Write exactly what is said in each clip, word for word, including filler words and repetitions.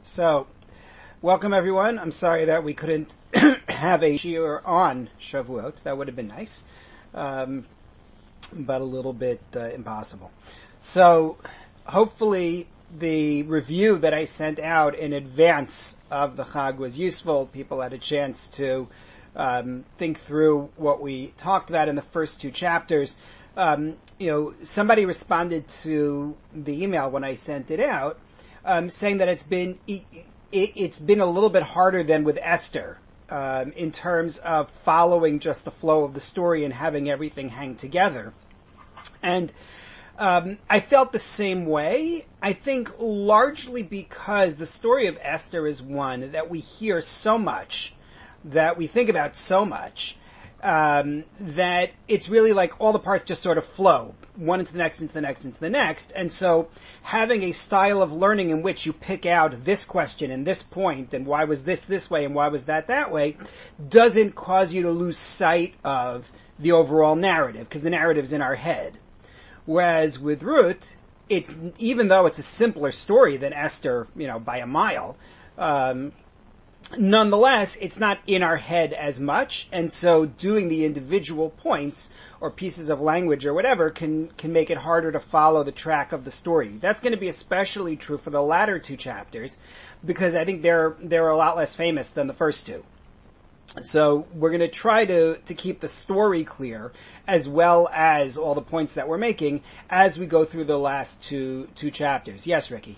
So, welcome everyone. I'm sorry that we couldn't have a shiur on Shavuot. That would have been nice, um, but a little bit uh, impossible. So, hopefully the review that I sent out in advance of the Chag was useful. People had a chance to um, think through what we talked about in the first two chapters. Um, you know, somebody responded to the email when I sent it out, um, saying that it's been it, it, it's been a little bit harder than with Esther um, in terms of following just the flow of the story and having everything hang together. And um, I felt the same way. I think largely because the story of Esther is one that we hear so much, that we think about so much. Um, that it's really like all the parts just sort of flow, one into the next, into the next, into the next. And so having a style of learning in which you pick out this question and this point and why was this this way and why was that that way doesn't cause you to lose sight of the overall narrative, because the narrative's in our head. Whereas with Ruth, it's, even though it's a simpler story than Esther, you know, by a mile, um, nonetheless, it's not in our head as much, and so doing the individual points or pieces of language or whatever can can make it harder to follow the track of the story. That's going to be especially true for the latter two chapters, because I think they're they're a lot less famous than the first two. So we're going to try to to keep the story clear as well as all the points that we're making as we go through the last two two chapters. Yes, Ricky.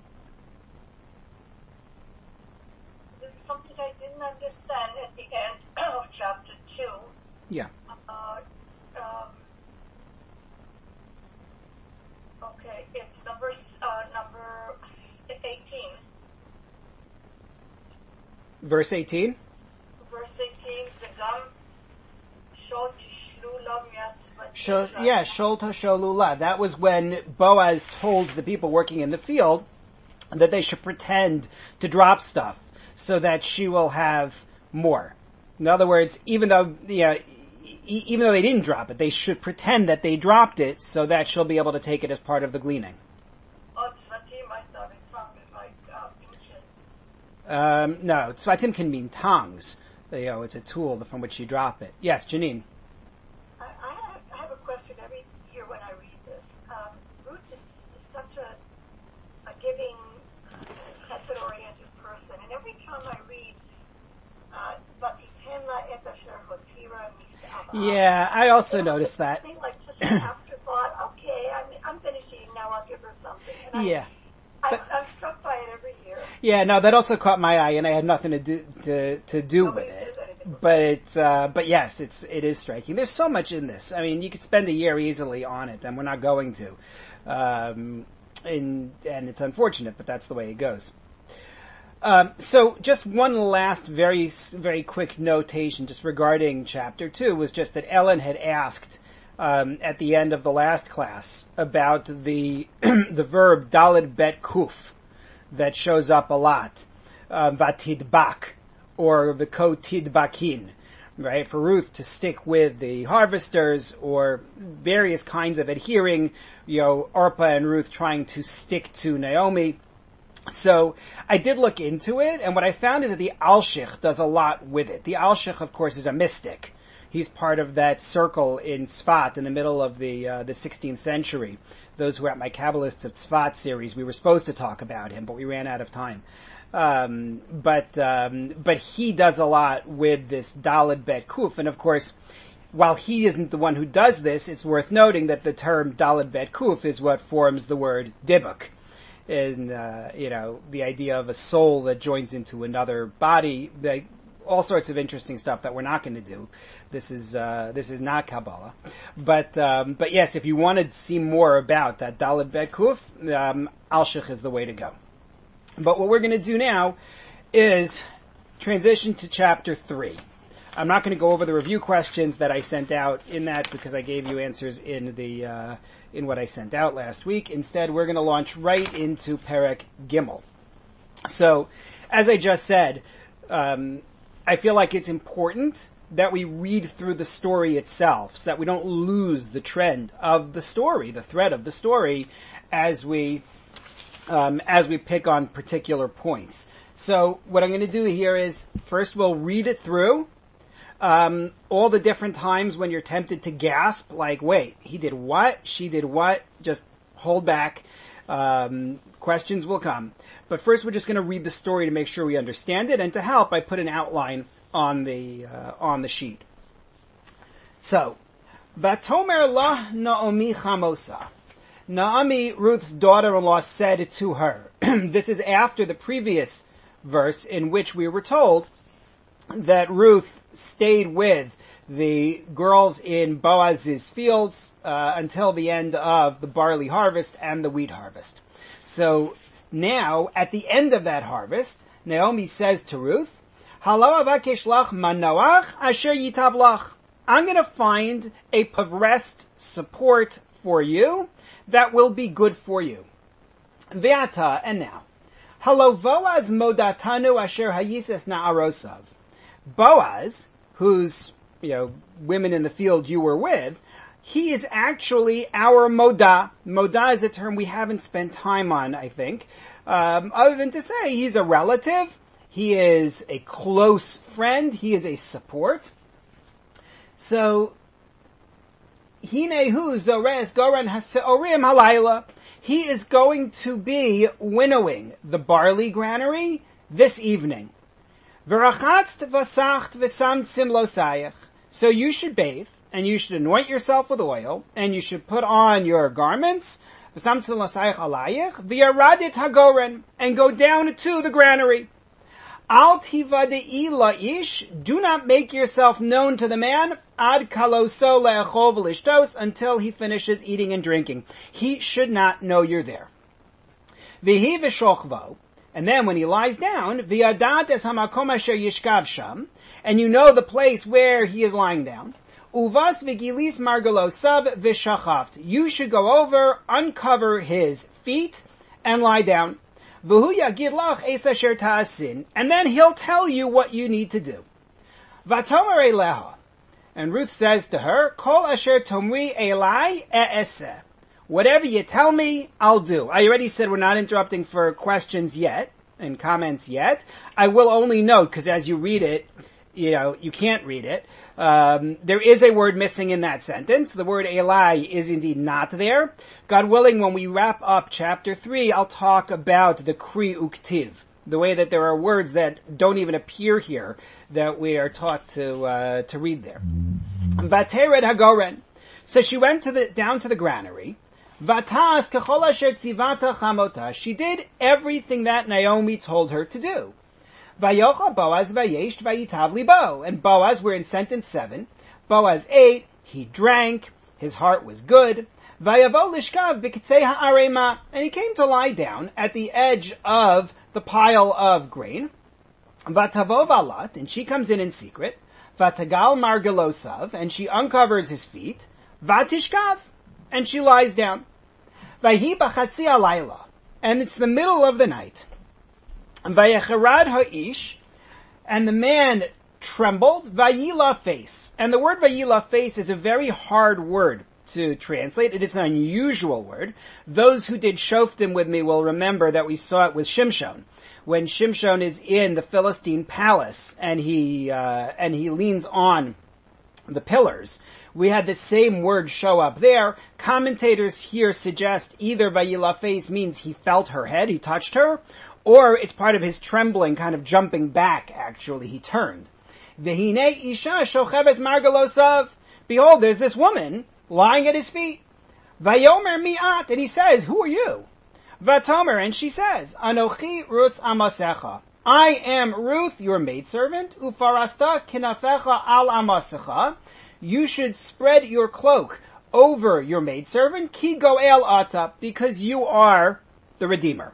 Something I didn't understand at the end of chapter two. Yeah. Uh, um, okay, it's number uh, number eighteen. Verse eighteen. Verse eighteen. V'gam shol tishlula Shol, miatzvat. yeah, shol tosholula. That was when Boaz told the people working in the field that they should pretend to drop stuff, so that she will have more. In other words, even though, yeah, e- even though they didn't drop it, they should pretend that they dropped it so that she'll be able to take it as part of the gleaning. Oh, tzvatim, I thought it sounded like uh, inches. Um, no, tzvatim can mean tongues. You know, it's a tool from which you drop it. Yes, Janine. I, I, have, I have a question every year when I read this. Um, Ruth is, is such a, a giving, chesed-oriented person, and every time I read uh, yeah, I also noticed that. It seemed like such an afterthought. Okay, I'm, I'm finishing now. I'll give her something. And yeah. I, I, I'm struck by it every year. Yeah, no, that also caught my eye, and I had nothing to do to to do Nobody with it. with But it's uh, but yes, it's it is striking. There's so much in this. I mean, you could spend a year easily on it, and we're not going to. Um, and and it's unfortunate, but that's the way it goes. Um, so just one last very, very quick notation just regarding chapter two was just that Ellen had asked, um, at the end of the last class about the, the verb daled bet kuf that shows up a lot, uh, vatidbak, or v'ko tidbakin, right? For Ruth to stick with the harvesters, or various kinds of adhering, you know, Orpah and Ruth trying to stick to Naomi. So I did look into it, and what I found is that the Alshich does a lot with it. The Alshich, of course, is a mystic. He's part of that circle in Tzfat in the middle of the uh, the sixteenth century. Those who were at my Kabbalists of Tzfat series, we were supposed to talk about him, but we ran out of time. Um, but um, but he does a lot with this Daled Bet Kuf, and of course, while he isn't the one who does this, it's worth noting that the term Daled Bet Kuf is what forms the word Dibuk. In, uh, you know, the idea of a soul that joins into another body, like, all sorts of interesting stuff that we're not going to do. This is, uh, this is not Kabbalah. But, um, but yes, if you want to see more about that Daled Bet Kuf, um, Alshich is the way to go. But what we're going to do now is transition to chapter three. I'm not going to go over the review questions that I sent out in that because I gave you answers in the, uh, in what I sent out last week. Instead, we're going to launch right into Perek Gimel. So, as I just said, um, I feel like it's important that we read through the story itself so that we don't lose the trend of the story, the thread of the story, as we um, as we pick on particular points. So what I'm going to do here is first we'll read it through. Um, all the different times when you're tempted to gasp, like, wait, he did what? She did what? Just hold back. Um, questions will come. But first we're just going to read the story to make sure we understand it, and to help, I put an outline on the, uh, on the sheet. So, Vatomer la Naomi chamosa. Naomi, Ruth's daughter-in-law, said to her, this is after the previous verse in which we were told that Ruth stayed with the girls in Boaz's fields uh, until the end of the barley harvest and the wheat harvest. So now, at the end of that harvest, Naomi says to Ruth, Halo avakesh lach manoach asher yitab lach. I'm going to find a rest support for you that will be good for you. Ve'ata, and now, Halo Boaz modatanu asher hayises na'arosav. Boaz, whose, you know, women in the field you were with, he is actually our moda. Moda is a term we haven't spent time on, I think, um, other than to say he's a relative, he is a close friend, he is a support. So, Hinehu zores goran haseorim halayla. He is going to be winnowing the barley granary this evening. V'rachatzt v'sacht v'samtzim losayach. So you should bathe, and you should anoint yourself with oil, and you should put on your garments, v'samtzim losayach alayach, v'yaradit hagoren, and go down to the granary. Al tivadei la'ish, do not make yourself known to the man, ad kaloso le'achol v'lishtos, until he finishes eating and drinking. He should not know you're there. V'hi v'shochvo, and then when he lies down, v'yadat es hamakom asher yishkav sham, and you know the place where he is lying down, uvas v'gilis margalosav v'shachaft, you should go over, uncover his feet, and lie down. V'hu yagid lach es asher ta'asin, and then he'll tell you what you need to do. V'tomer eleha, and Ruth says to her, Kol asher tomri elai e'eseh. Whatever you tell me, I'll do. I already said we're not interrupting for questions yet, and comments yet. I will only note, because as you read it, you know, you can't read it. Um, there is a word missing in that sentence. The word elai is indeed not there. God willing, when we wrap up chapter three, I'll talk about the kri uktiv, the way that there are words that don't even appear here that we are taught to uh, to read there. Vatered hagoren. So she went to the down to the granary. Vatas kechol asher tzivata chamota. She did everything that Naomi told her to do. Vayocha Boaz vayesh vayitav libo. And Boaz, we're in sentence seven. Boaz ate, he drank, his heart was good. Vayavo lishkav b'kitzei ha'arema. And he came to lie down at the edge of the pile of grain. Vatavo valat, and she comes in in secret. Vatagal margalosav, and she uncovers his feet. Vatishkav, and she lies down. Vayhi b'chatzi alayla, and it's the middle of the night. Vayecharad ha'ish, and the man trembled. Vayila face, and the word vayila face is a very hard word to translate. It is an unusual word. Those who did shoftim with me will remember that we saw it with Shimshon. When Shimshon is in the Philistine palace and he uh, and he leans on the pillars, we had the same word show up there. Commentators here suggest either vayila face means he felt her head, he touched her, or it's part of his trembling, kind of jumping back, actually, he turned. V'hinei isha shocheves margalosav. Behold, there's this woman lying at his feet. Vayomer mi'at, and he says, who are you? Vatomer, and she says, Anochi Ruth amasecha. I am Ruth, your maidservant. Ufarasta kinafecha al amasecha. You should spread your cloak over your maidservant. Ki goel ata, because you are the Redeemer.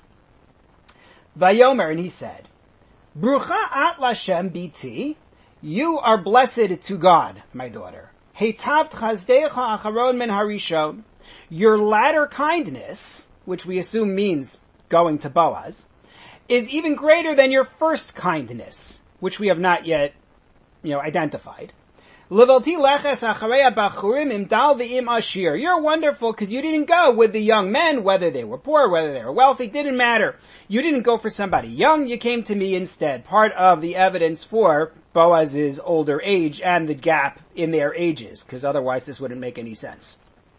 Vayomer, and he said, Brucha at Lashem biti. You are blessed to God, my daughter. Heitav chazdecha acharon min harishon. Your latter kindness, which we assume means going to Boaz, is even greater than your first kindness, which we have not yet, you know, identified. Levelti leches acharei bachurim im dal v'im ashir. You're wonderful because you didn't go with the young men, whether they were poor, whether they were wealthy, didn't matter. You didn't go for somebody young, you came to me instead. Part of the evidence for Boaz's older age and the gap in their ages, because otherwise this wouldn't make any sense.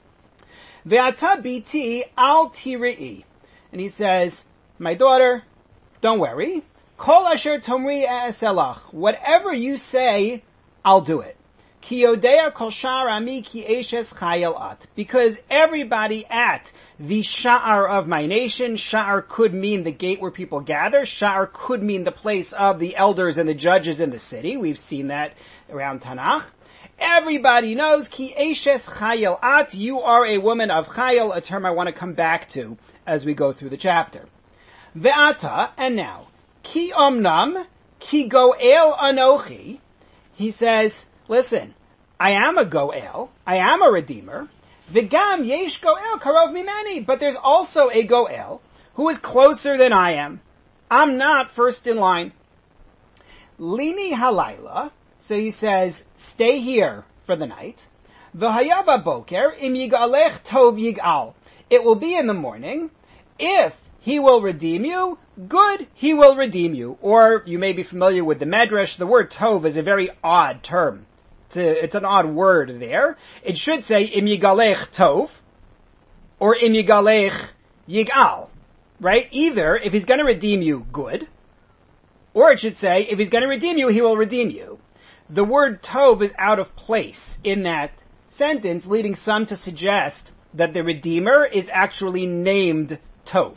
Ve'ata biti al tiri'i. And he says, my daughter, don't worry. Kol asher tomri eselach. Whatever you say, I'll do it. Ki yodea kol sha'ar ami ki eshes chayel at. Because everybody at the sha'ar of my nation, sha'ar could mean the gate where people gather, sha'ar could mean the place of the elders and the judges in the city. We've seen that around Tanakh. Everybody knows ki eshes chayel at. You are a woman of chayel, a term I want to come back to as we go through the chapter. Ve'ata, and now, ki omnam, ki go'el anochi. He says, listen, I am a go'el, I am a redeemer. V'gam yesh go'el karov mimeni, but there's also a go'el who is closer than I am. I'm not first in line. Lini halayla, so he says, stay here for the night. V'hayava boker im yigalech tov yigal. It will be in the morning. If he will redeem you, good, he will redeem you. Or you may be familiar with the Medrash. The word tov is a very odd term. It's, a, it's an odd word there. It should say im yigalech tov or im yigalech yigal. Right? Either if he's going to redeem you, good. Or it should say if he's going to redeem you, he will redeem you. The word tov is out of place in that sentence, leading some to suggest that the Redeemer is actually named Tov.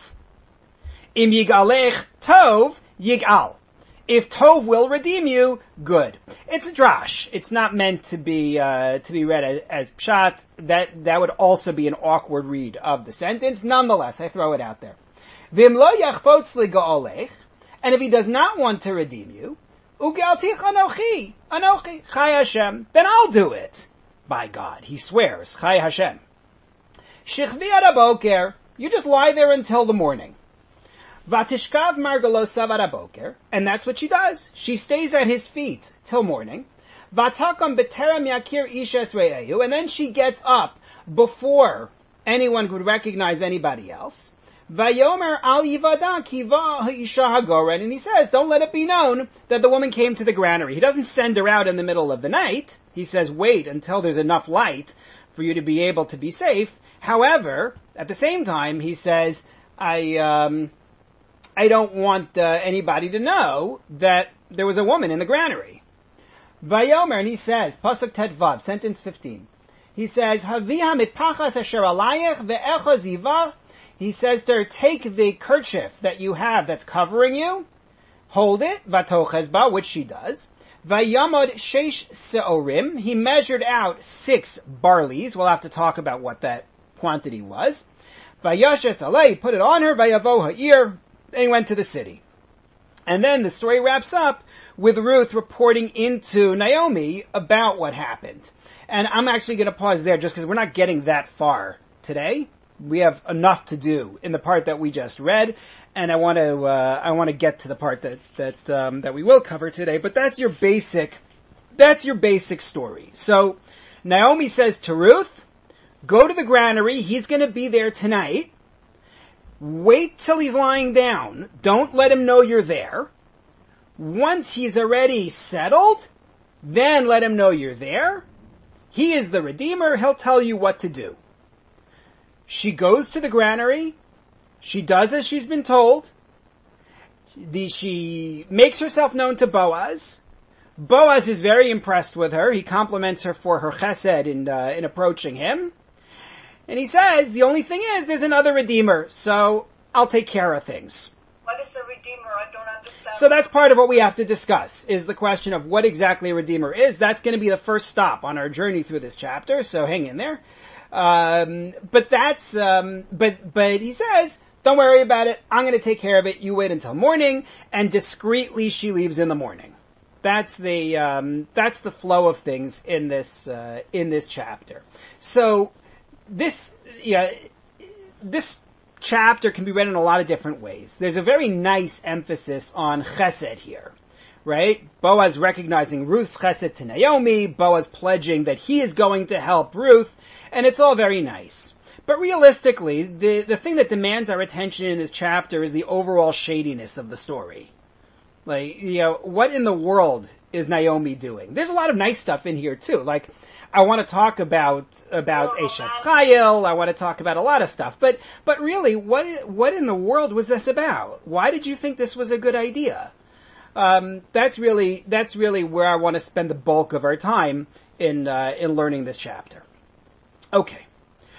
Im yigalech Tov, yigal. If Tov will redeem you, good. It's a drash. It's not meant to be, uh, to be read as, as pshat. That, that would also be an awkward read of the sentence. Nonetheless, I throw it out there. Vim lo yachfotz li'ga'olech, and if he does not want to redeem you, uge'altich anochi, anochi, chai Hashem, then I'll do it. By God, he swears, chai Hashem. Shichvi ad aboker, you just lie there until the morning. Vatishkav margalosav ad aboker, and that's what she does. She stays at his feet till morning. Vatakam b'terem yakir ishes re'ehu, and then she gets up before anyone would recognize anybody else. Vayomer al yivada kiva ha'isha hagoren, and he says, don't let it be known that the woman came to the granary. He doesn't send her out in the middle of the night. He says, wait until there's enough light for you to be able to be safe. However, at the same time, he says, I, um, I don't want uh, anybody to know that there was a woman in the granary. Vayomer, and he says, Pasuk Tet Vav, sentence fifteen. He says, Haviha mitpachas asher alayech ve'echa zivah. He says to her, take the kerchief that you have that's covering you, hold it, vatoches ba, which she does. Vayamod sheish seorim. He measured out six barleys. We'll have to talk about what that quantity was. Vayashes alei, put it on her, vayavo ha'ir, and he went to the city. And then the story wraps up with Ruth reporting into Naomi about what happened. And I'm actually going to pause there just because we're not getting that far today. We have enough to do in the part that we just read, and I want to uh, I want to get to the part that that um, that we will cover today. But that's your basic that's your basic story. So Naomi says to Ruth, "Go to the granary. He's going to be there tonight. Wait till he's lying down. Don't let him know you're there. Once he's already settled, then let him know you're there. He is the Redeemer. He'll tell you what to do." She goes to the granary. She does as she's been told. The, she makes herself known to Boaz. Boaz is very impressed with her. He compliments her for her chesed in, uh, in approaching him. And he says, the only thing is, there's another Redeemer, so I'll take care of things. What is a Redeemer? I don't understand. So that's part of what we have to discuss, is the question of what exactly a Redeemer is. That's going to be the first stop on our journey through this chapter, so hang in there. Um, but that's, um, but, but he says, don't worry about it. I'm going to take care of it. You wait until morning, and discreetly she leaves in the morning. That's the, um, that's the flow of things in this, uh, in this chapter. So, this, yeah, this chapter can be read in a lot of different ways. There's a very nice emphasis on chesed here. right? Boaz recognizing Ruth's chesed to Naomi, Boaz pledging that he is going to help Ruth, and it's all very nice. But realistically, the, the thing that demands our attention in this chapter is the overall shadiness of the story. Like, you know, what in the world is Naomi doing? There's a lot of nice stuff in here too. Like, I want to talk about, about Eshes Chayil, I want to talk about a lot of stuff. But, but really, what, what in the world was this about? Why did you think this was a good idea? Um, that's really, that's really where I want to spend the bulk of our time in, uh, in learning this chapter. Okay.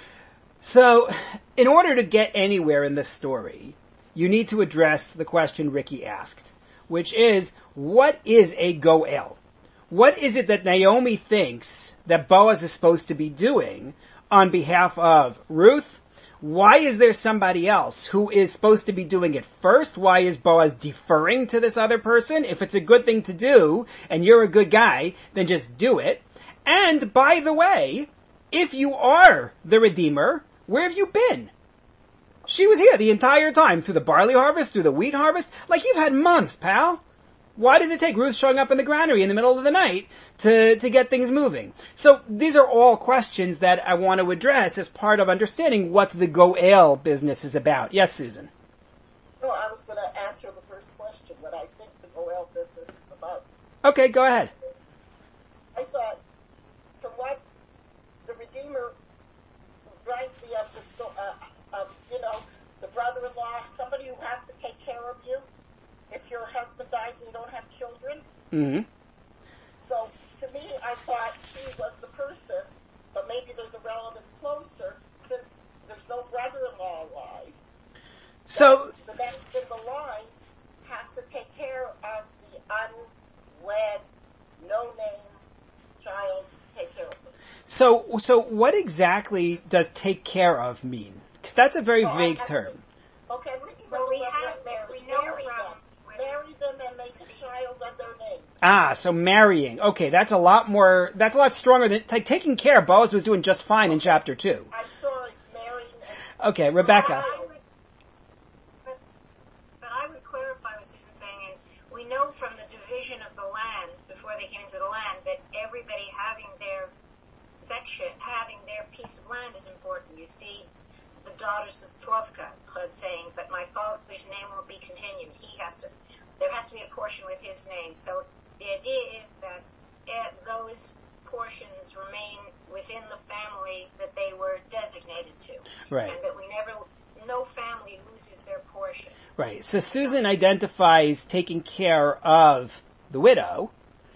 So, in order to get anywhere in this story, you need to address the question Ricky asked, which is, what is a goel? What is it that Naomi thinks that Boaz is supposed to be doing on behalf of Ruth? Why is there somebody else who is supposed to be doing it first? Why is Boaz deferring to this other person? If it's a good thing to do, and you're a good guy, then just do it. And, by the way, if you are the Redeemer, where have you been? She was here the entire time, through the barley harvest, through the wheat harvest. Like, you've had months, pal. Why does it take Ruth showing up in the granary in the middle of the night to, to get things moving? So, these are all questions that I want to address as part of understanding what the Goel business is about. Yes, Susan? No, I was going to answer the first question, what I think the Goel business is about. Okay, go ahead. I thought, from what the Redeemer reminds me of, the, uh, of, you know, the brother-in-law, somebody who has to take care of you if your husband dies and you don't have children. Mm-hmm. So, to me, I thought he was the person, but maybe there's a relative closer, since there's no brother-in-law alive. So, the next in the line has to take care of the unwed, no-name child to take care of them. So, so what exactly does take care of mean? Because that's a very oh, vague I, I, term. Okay, we can well, go we to have, marriage. we know marry from, them. Marry them and make a child of their name. Ah, so marrying. Okay, that's a lot more, that's a lot stronger than, like, taking care. Boaz was doing just fine in chapter two. I'm sorry, marrying and... Okay, Rebecca. I would, but, but I would clarify what Susan's saying, and we know from the division of the land, before they came into the land, that everybody having their section, having their piece of land is important. You see the daughters of Tzlofka saying, but my father's name will be continued. He has to, there has to be a portion with his name. So the idea is that uh, those portions remain within the family that they were designated to. Right. And that we never, no family loses their portion. Right. So Susan identifies taking care of the widow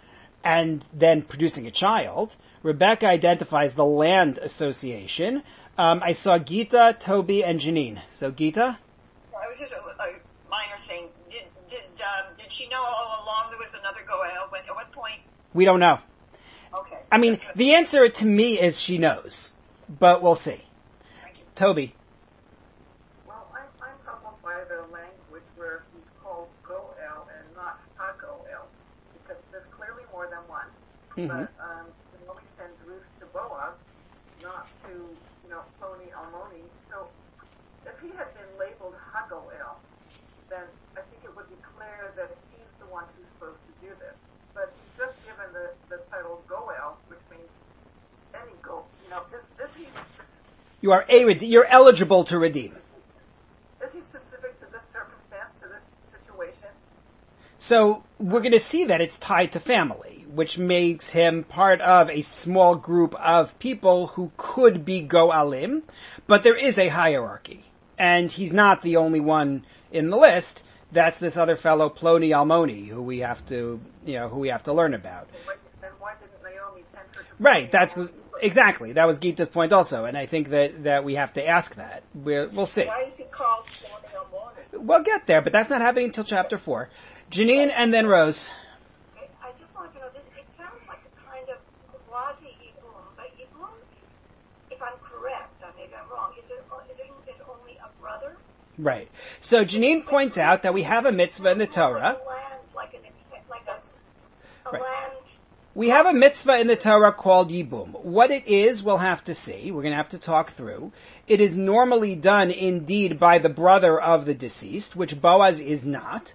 and then producing a child. Rebecca identifies the land association. Um, I saw Gita, Toby, and Janine. So Gita? Well, it was just a, a minor thing. Did did um, did she know all along there was another Goel? But at what point? We don't know. Okay. I mean, the answer to me is she knows, but we'll see. Thank you. Toby. Well, I'm, I'm puzzled by the language where he's called Goel and not Ha-Goel, because there's clearly more than one. Mm-hmm. But um, Naomi sends Ruth to Boaz, not to, you know, Ploni Almoni. So if he had been labeled Ha-Goel, then I think it would be clear that he's the one who's supposed to do this. But he's just given the, the title Goel, which means any go. You know, is, is he You are a you're eligible to redeem. is he specific to this circumstance, to this situation? So we're going to see that it's tied to family, which makes him part of a small group of people who could be Goalim, but there is a hierarchy. And he's not the only one in the list. That's this other fellow, Ploni Almoni, who we have to, you know, who we have to learn about. Then why didn't Naomi send her to Right, that's, exactly, that was Gita's point also, and I think that, that we have to ask that. We're, we'll see. Why is he called Ploni Almoni? We'll get there, but that's not happening until chapter four. Janine and then Rose. I, I just want to know, this, it sounds like a kind of quasi Yibum, but Yibum, if I'm correct, uh, maybe I'm wrong, is it, isn't it only a brother? Right. So Janine points out that we have a mitzvah in the Torah. A land, like, an, like a, a Right. land. We have a mitzvah in the Torah called Yibum. What it is, we'll have to see. We're going to have to talk through. It is normally done indeed by the brother of the deceased, which Boaz is not.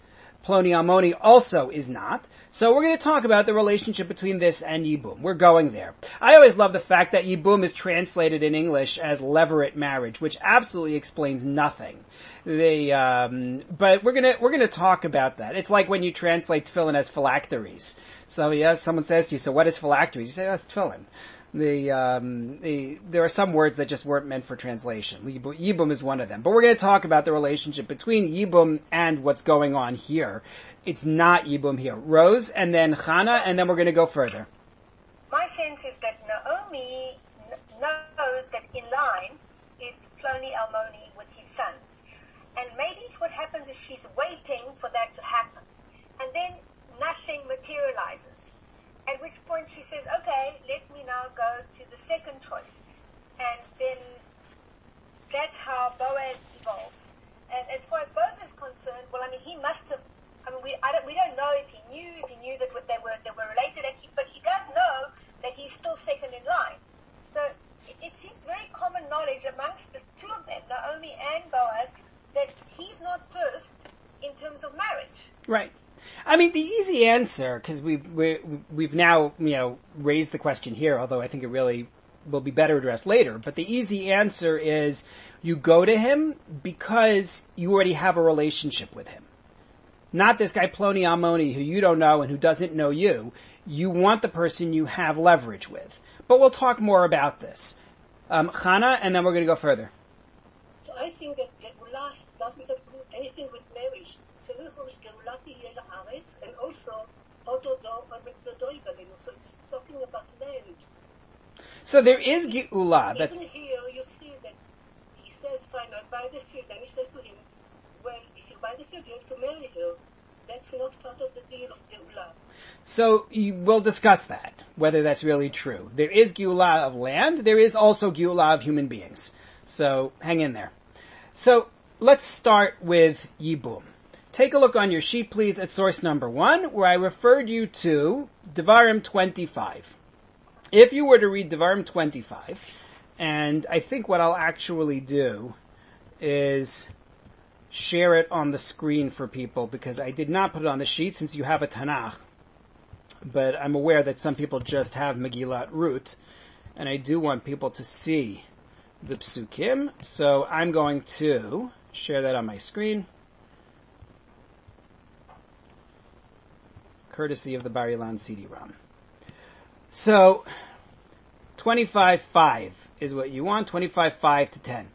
Ploni Almoni also is not. So we're going to talk about the relationship between this and Yibum. We're going there. I always love the fact that Yibum is translated in English as levirate marriage, which absolutely explains nothing. The, um, but we're gonna, we're gonna talk about that. It's like when you translate tefillin as phylacteries. So yes, someone says to you, so what is phylacteries? You say, oh, it's tefillin. The, um, the, there are some words that just weren't meant for translation. Yibum is one of them. But we're going to talk about the relationship between Yibum and what's going on here. It's not Yibum here. Rose, and then Chana, and then we're going to go further. My sense is that Naomi knows that Elon is Ploni Almoni with his sons. And maybe what happens is she's waiting for that to happen. And then nothing materializes. At which point she says, okay, let me now go to the second choice. And then that's how Boaz evolves. And as far as Boaz is concerned, well, I mean, he must have, I mean, we, I don't, we don't know if he knew, if he knew that they were, they were related, but he does know that he's still second in line. So it, it seems very common knowledge amongst the two of them, Naomi and Boaz, that he's not first in terms of marriage. Right. I mean, the easy answer, because we've, we, we've now, you know, raised the question here, although I think it really will be better addressed later, but the easy answer is you go to him because you already have a relationship with him. Not this guy Ploni Almoni who you don't know and who doesn't know you. You want the person you have leverage with. But we'll talk more about this. Um, Chana, and then we're going to go further. So I think that Geula doesn't have to do anything with marriage. So and also, so it's talking about marriage. So there is Geula. Even here, you see that he says, fine, I'll buy the field. And he says to him, well, if you buy the field, you have to marry her. That's not part of the deal of Geula. So you, we'll discuss that, whether that's really true. There is Geula of land. There is also Geula of human beings. So hang in there. So let's start with Yibum. Take a look on your sheet, please, at source number one, where I referred you to Devarim twenty-five. If you were to read Devarim twenty-five, and I think what I'll actually do is share it on the screen for people, because I did not put it on the sheet since you have a Tanakh, but I'm aware that some people just have Megillat Rut, and I do want people to see the Psukim, so I'm going to share that on my screen, courtesy of the Bar Ilan C D ROM. So, twenty-five five is what you want, twenty-five five to ten.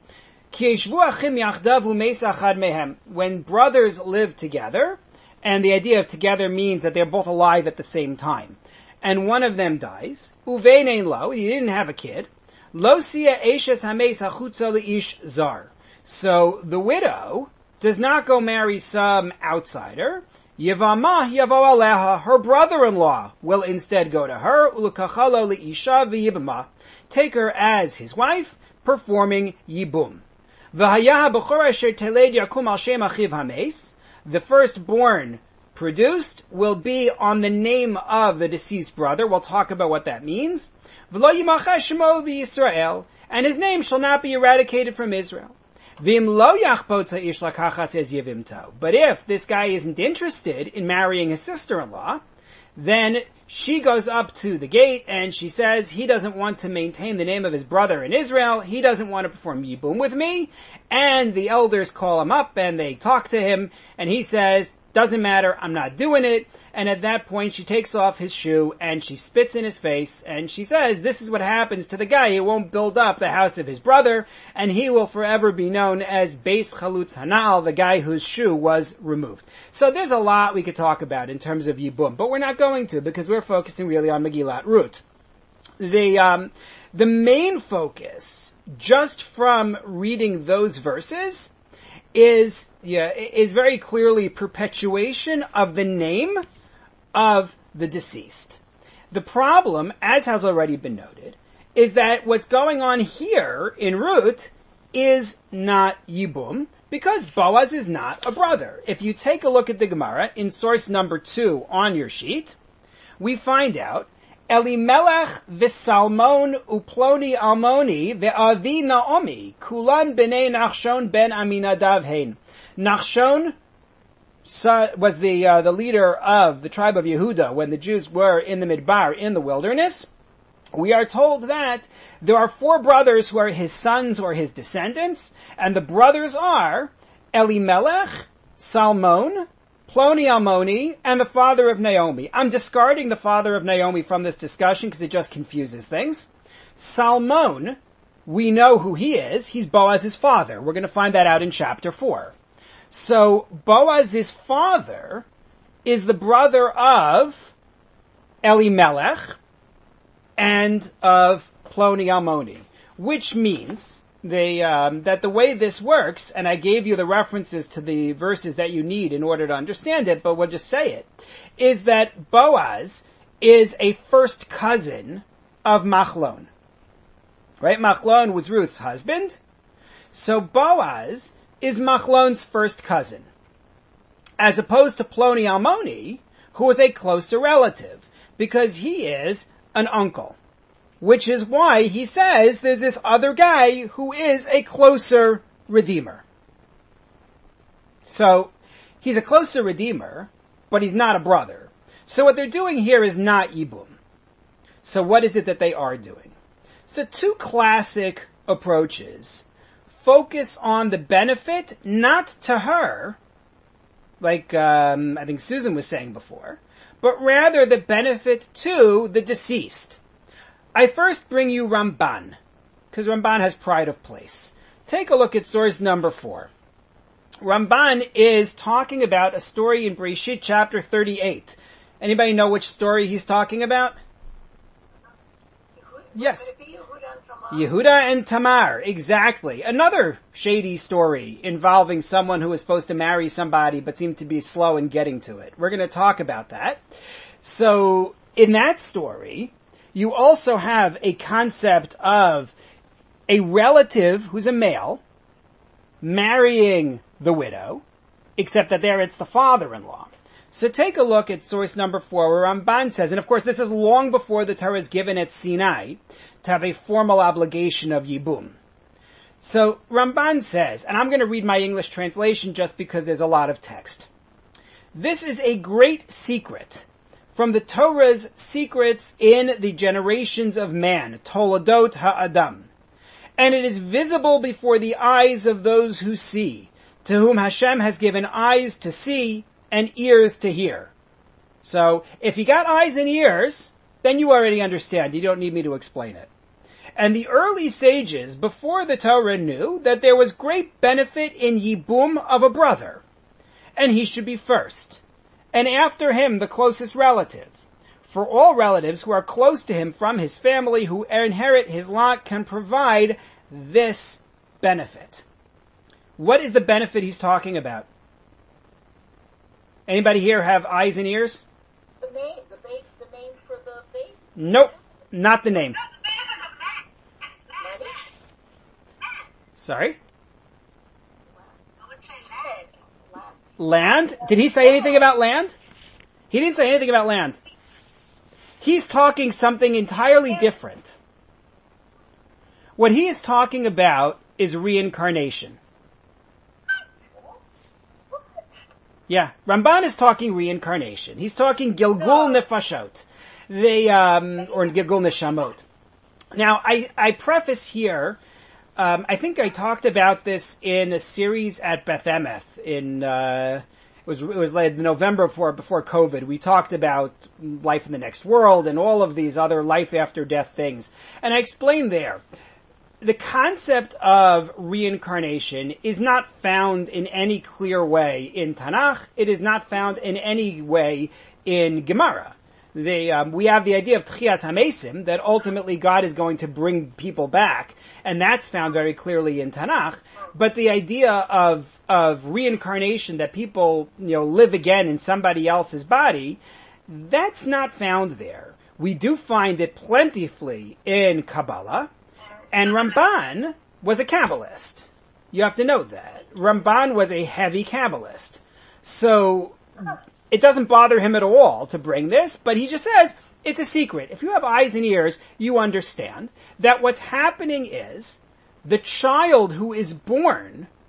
When brothers live together, and the idea of together means that they're both alive at the same time, and one of them dies, uvein lo, he didn't have a kid, lo sia eshes hameis hachutza leish zar. So the widow does not go marry some outsider. Yivamah yavo aleha, her brother-in-law will instead go to her, ulukachalo leisha v'yibamah, take her as his wife, performing yibum. V'hayah b'chor asher teled yakum al shem achiv hameis, the firstborn produced will be on the name of the deceased brother. We'll talk about what that means. V'lo yimachar shemo v'Yisrael, and his name shall not be eradicated from Israel. V'im lo yachbot ha'ish lakachas ez yivimto. But if this guy isn't interested in marrying his sister-in-law, then she goes up to the gate and she says he doesn't want to maintain the name of his brother in Israel. He doesn't want to perform yibum with me. And the elders call him up and they talk to him and he says, doesn't matter, I'm not doing it. And at that point she takes off his shoe and she spits in his face and she says, this is what happens to the guy who won't build up the house of his brother, and he will forever be known as Beis Chalutz Hanal, the guy whose shoe was removed. So there's a lot we could talk about in terms of Yibum, but we're not going to because we're focusing really on Megillat Rut. The, um, the main focus, just from reading those verses, is, yeah, is very clearly perpetuation of the name of the deceased. The problem, as has already been noted, is that what's going on here in Ruth is not Yibum, because Boaz is not a brother. If you take a look at the Gemara in source number two on your sheet, we find out Elimelech v'Salmon uploni Almoni ve'avi Naomi kulan b'nei Nachshon ben Aminadav hein. Nachshon was the uh, the leader of the tribe of Yehuda when the Jews were in the Midbar, in the wilderness, we are told that there are four brothers who are his sons or his descendants, and the brothers are Elimelech, Salmon, Ploni Almoni, and the father of Naomi. I'm discarding the father of Naomi from this discussion because it just confuses things. Salmon, we know who he is. He's Boaz's father. We're going to find that out in chapter four. So Boaz's father is the brother of Elimelech and of Ploni Almoni, which means they, um, that the way this works, and I gave you the references to the verses that you need in order to understand it, but we'll just say it, is that Boaz is a first cousin of Machlon. Right? Machlon was Ruth's husband. So Boaz is Machlon's first cousin, as opposed to Ploni Almoni, who is a closer relative, because he is an uncle. Which is why he says there's this other guy who is a closer redeemer. So, he's a closer redeemer, but he's not a brother. So what they're doing here is not Yibum. So what is it that they are doing? So two classic approaches focus on the benefit, not to her, like um, I think Susan was saying before, but rather the benefit to the deceased. I first bring you Ramban, because Ramban has pride of place. Take a look at source number four. Ramban is talking about a story in Breshit chapter thirty-eight. Anybody know which story he's talking about? Yes. Yehuda and Tamar, exactly. Another shady story involving someone who was supposed to marry somebody but seemed to be slow in getting to it. We're going to talk about that. So, in that story, you also have a concept of a relative who's a male marrying the widow, except that there it's the father-in-law. So take a look at source number four where Ramban says, and of course this is long before the Torah is given at Sinai, to have a formal obligation of Yibum. So Ramban says, and I'm going to read my English translation just because there's a lot of text. This is a great secret from the Torah's secrets in the generations of man, Toledot Ha'adam. And it is visible before the eyes of those who see, to whom Hashem has given eyes to see and ears to hear. So, if you got eyes and ears, then you already understand. You don't need me to explain it. And the early sages before the Torah knew that there was great benefit in Yibum of a brother, and he should be first, and after him the closest relative. For all relatives who are close to him from his family who inherit his lot can provide this benefit. What is the benefit he's talking about? Anybody here have eyes and ears? The name, the, ba- the name for the baby? Nope, not the name. Sorry? Land? Did he say anything about land? He didn't say anything about land. He's talking something entirely different. What he is talking about is reincarnation. Yeah, Ramban is talking reincarnation. He's talking Gilgul Nefashot. They, um, or Gilgul Neshamot. Now, I, I preface here, um, I think I talked about this in a series at Beth Emeth in, uh, it was, it was like November before, before COVID. We talked about life in the next world and all of these other life after death things. And I explained there, the concept of reincarnation is not found in any clear way in Tanakh. It is not found in any way in Gemara. The, um, we have the idea of Tchias HaMesim, that ultimately God is going to bring people back, and that's found very clearly in Tanakh. But the idea of, of reincarnation, that people, you know, live again in somebody else's body, that's not found there. We do find it plentifully in Kabbalah, and Ramban was a Kabbalist. You have to know that. Ramban was a heavy Kabbalist. So, it doesn't bother him at all to bring this, but he just says, it's a secret. If you have eyes and ears, you understand that what's happening is, the child who is born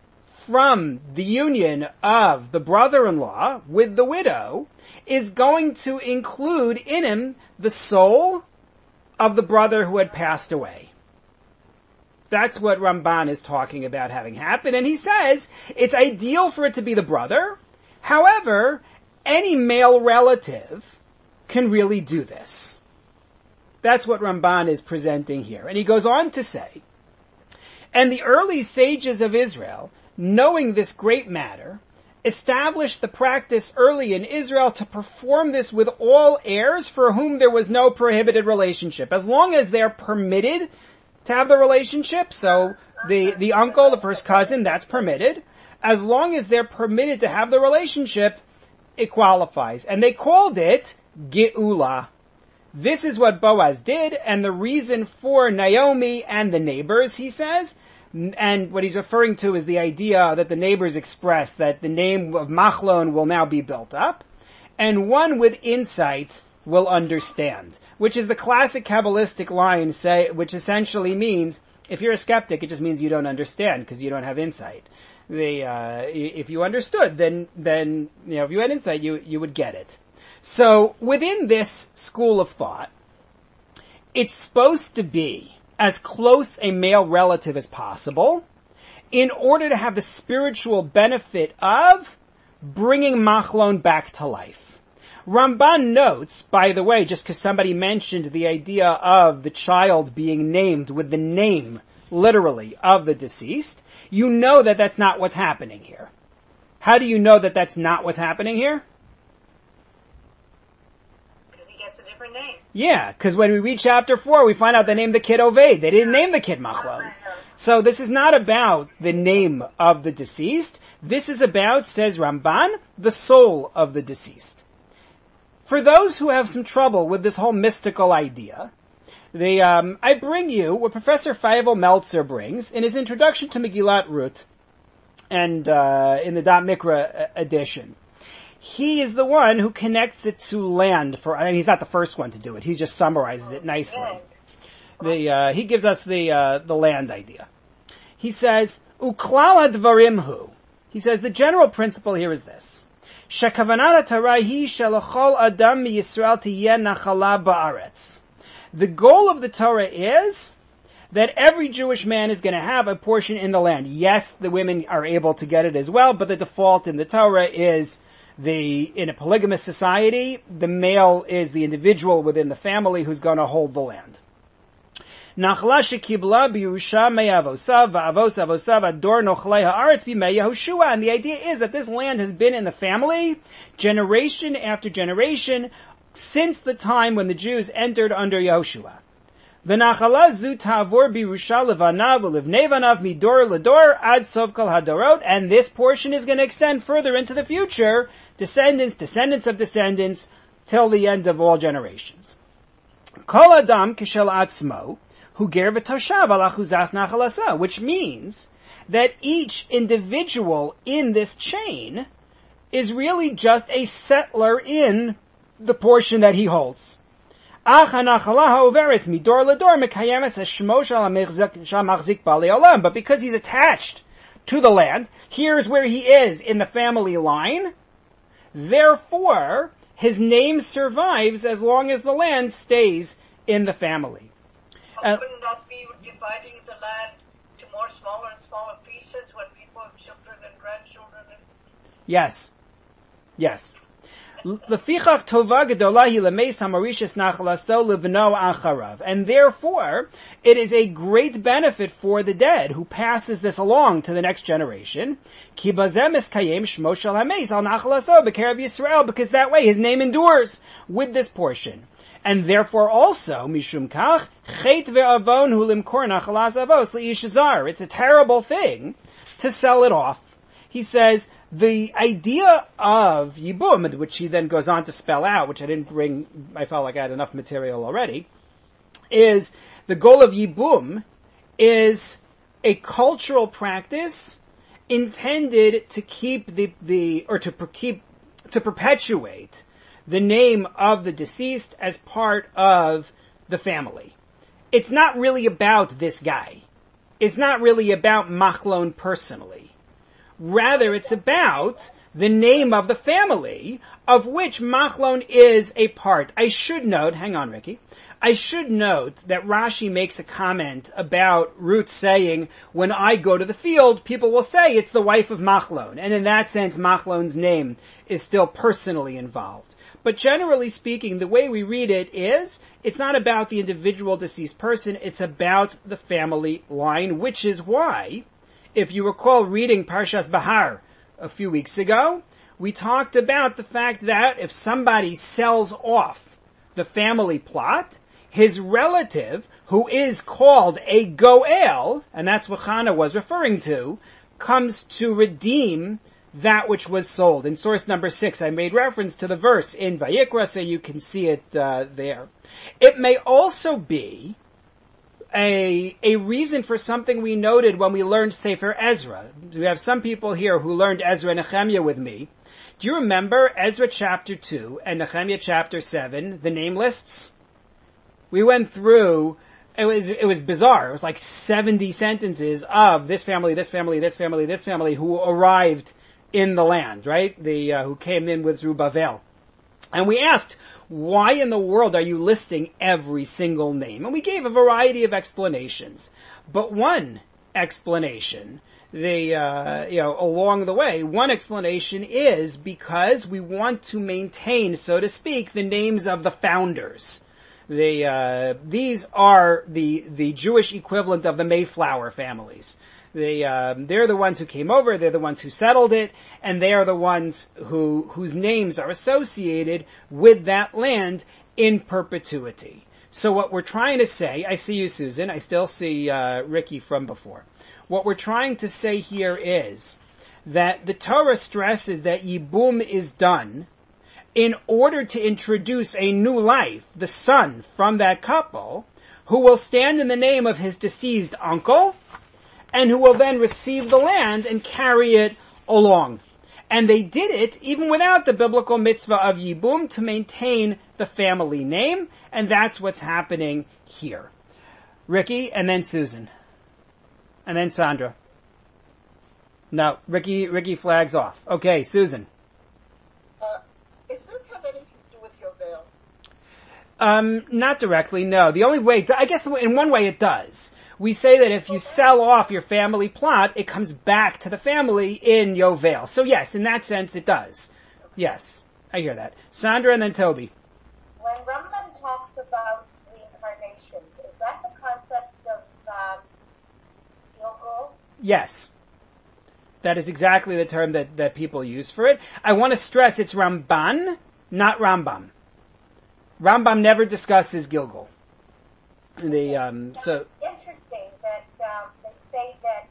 from the union of the brother-in-law with the widow is going to include in him the soul of the brother who had passed away. That's what Ramban is talking about having happened. And he says it's ideal for it to be the brother. However, any male relative can really do this. That's what Ramban is presenting here. And he goes on to say, and the early sages of Israel, knowing this great matter, established the practice early in Israel to perform this with all heirs for whom there was no prohibited relationship. As long as they're permitted to have the relationship, so the, the uncle, the first cousin, that's permitted. As long as they're permitted to have the relationship, it qualifies. And they called it Geula. This is what Boaz did, and the reason for Naomi and the neighbors, he says, and what he's referring to is the idea that the neighbors expressed that the name of Machlon will now be built up, and one with insight will understand, which is the classic Kabbalistic line, say, which essentially means, if you're a skeptic, it just means you don't understand because you don't have insight. The, uh, if you understood, then, then, you know, if you had insight, you, you would get it. So, within this school of thought, it's supposed to be as close a male relative as possible in order to have the spiritual benefit of bringing Machlon back to life. Ramban notes, by the way, just because somebody mentioned the idea of the child being named with the name, literally, of the deceased, you know that that's not what's happening here. How do you know that that's not what's happening here? Name. Yeah, because when we read chapter four, we find out they named the kid Oved. They didn't name the kid Machlon. So this is not about the name of the deceased. This is about, says Ramban, the soul of the deceased. For those who have some trouble with this whole mystical idea, the um, I bring you what Professor Feivel Meltzer brings in his introduction to Megillat Ruth, and uh, in the Da'at Mikra edition. He is the one who connects it to land for, I mean, he's not the first one to do it. He just summarizes it nicely. The, uh, he gives us the, uh, the land idea. He says, Uklal advarimhu. He says, the general principle here is this. Shekavanat Torah hi shelachol adam miyisrael tiyeh nachala ba'aretz. The goal of the Torah is that every Jewish man is going to have a portion in the land. Yes, the women are able to get it as well, but the default in the Torah is The, in a polygamous society, the male is the individual within the family who's going to hold the land. And the idea is that this land has been in the family, generation after generation, since the time when the Jews entered under Yehoshua. And this portion is going to extend further into the future, descendants, descendants of descendants, till the end of all generations. Which means that each individual in this chain is really just a settler in the portion that he holds. But because he's attached to the land, here's where he is in the family line, therefore, his name survives as long as the land stays in the family. Uh, Wouldn't that be dividing the land to more smaller and smaller pieces when people have children and grandchildren? And... Yes. Yes. Lefichach tova gedola hi lemeis hamarishis nachlaso levno acharav. And therefore, it is a great benefit for the dead who passes this along to the next generation. Ki bazem eskayem shmo shel hameis al nachlaso b'kerev Yisrael, because that way his name endures with this portion. And therefore also, mishum kach, chet ve'avon hu limkor nachalas avos le'ish zar. It's a terrible thing to sell it off. He says, the idea of Yibum, which he then goes on to spell out, which I didn't bring, I felt like I had enough material already, is the goal of Yibum is a cultural practice intended to keep the, the or to per, keep, to perpetuate the name of the deceased as part of the family. It's not really about this guy. It's not really about Machlon personally. Rather, it's about the name of the family of which Machlon is a part. I should note, hang on, Ricky. I should note that Rashi makes a comment about Ruth saying, when I go to the field, people will say it's the wife of Machlon. And in that sense, Machlon's name is still personally involved. But generally speaking, the way we read it is, it's not about the individual deceased person, it's about the family line, which is why, if you recall reading Parshas Bahar a few weeks ago, we talked about the fact that if somebody sells off the family plot, his relative, who is called a Goel, and that's what Chana was referring to, comes to redeem that which was sold. In source number six, I made reference to the verse in Vayikra, so you can see it uh, there. It may also be a a reason for something we noted when we learned Sefer Ezra. We have some people here who learned Ezra and Nehemiah with me. Do you remember Ezra chapter two and Nehemiah chapter seven, the name lists? We went through, it was, it was bizarre. It was like seventy sentences of this family, this family, this family, this family who arrived in the land, right? The, uh, who came in with Zerubbabel. And we asked, why in the world are you listing every single name? And we gave a variety of explanations. But one explanation, the, uh, you know, along the way, one explanation is because we want to maintain, so to speak, the names of the founders. The, uh, these are the, the Jewish equivalent of the Mayflower families. They, um, they're the ones who came over, they're the ones who settled it, and they are the ones who, whose names are associated with that land in perpetuity. So what we're trying to say, I see you, Susan, I still see, uh, Ricky from before. What we're trying to say here is that the Torah stresses that Yibum is done in order to introduce a new life, the son from that couple, who will stand in the name of his deceased uncle, and who will then receive the land and carry it along. And they did it even without the biblical mitzvah of Yibum to maintain the family name, and that's what's happening here. Ricky, and then Susan. And then Sandra. No, Ricky, Ricky flags off. Okay, Susan. Uh, does this have anything to do with your veil? Um, not directly, no. The only way, I guess in one way it does. We say that if you sell off your family plot, it comes back to the family in Yovel. So yes, in that sense it does. Yes, I hear that. Sandra and then Toby. When Rambam talks about reincarnation, is that the concept of um, Gilgul? Yes. That is exactly the term that, that people use for it. I want to stress it's Ramban, not Rambam. Rambam never discusses Gilgul. The, um, so... Interesting that um, they say that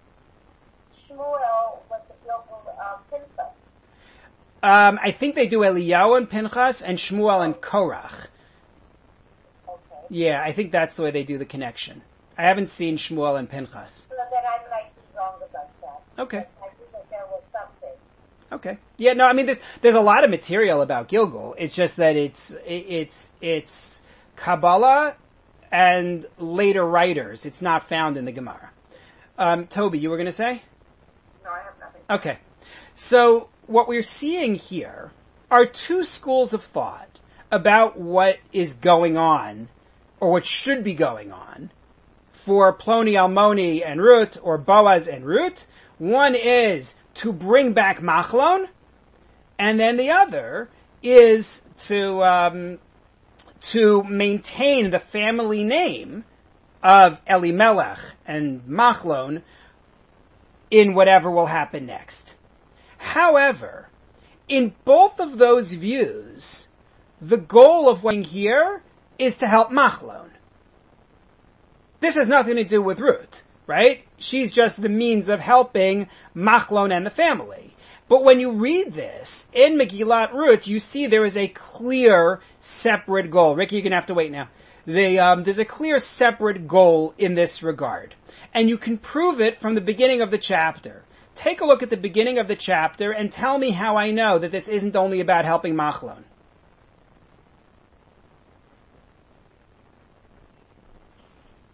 Shmuel was the Gilgul of Pinchas. Um, I think they do Eliyahu and Pinchas and Shmuel and Korach. Okay. Yeah, I think that's the way they do the connection. I haven't seen Shmuel and Pinchas. So then I might be wrong about that. Okay. I think that there was something. Okay. Yeah, no, I mean, there's, there's a lot of material about Gilgul. It's just that it's, it's, it's Kabbalah and later writers. It's not found in the Gemara. Um, Toby, you were going to say? No, I have nothing. Okay. So what we're seeing here are two schools of thought about what is going on, or what should be going on, for Ploni Almoni and Ruth, or Boaz and Ruth. One is to bring back Machlon, and then the other is to um, to maintain the family name of Elimelech and Machlon in whatever will happen next. However, in both of those views, the goal of what here is to help Machlon. This has nothing to do with Ruth, right? She's just the means of helping Machlon and the family. But when you read this in Megillat Ruth, you see there is a clear, separate goal. Ricky, you're going to have to wait now. The, um, there's a clear, separate goal in this regard. And you can prove it from the beginning of the chapter. Take a look at the beginning of the chapter and tell me how I know that this isn't only about helping Machlon.